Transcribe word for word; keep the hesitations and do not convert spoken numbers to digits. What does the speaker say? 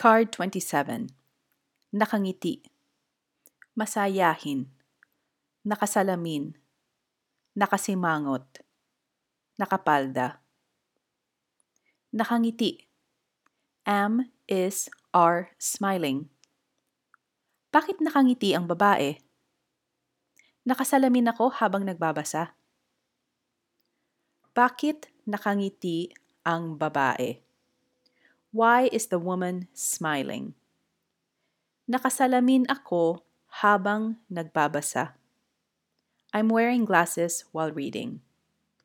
Card twenty-seven. Nakangiti. Masayahin. Nakasalamin. Nakasimangot. Nakapalda. Nakangiti. Am, is, are smiling. Bakit nakangiti ang babae? Nakasalamin ako habang nagbabasa. Bakit nakangiti ang babae? Why is the woman smiling? Nakasalamin ako habang nagbabasa. I'm wearing glasses while reading.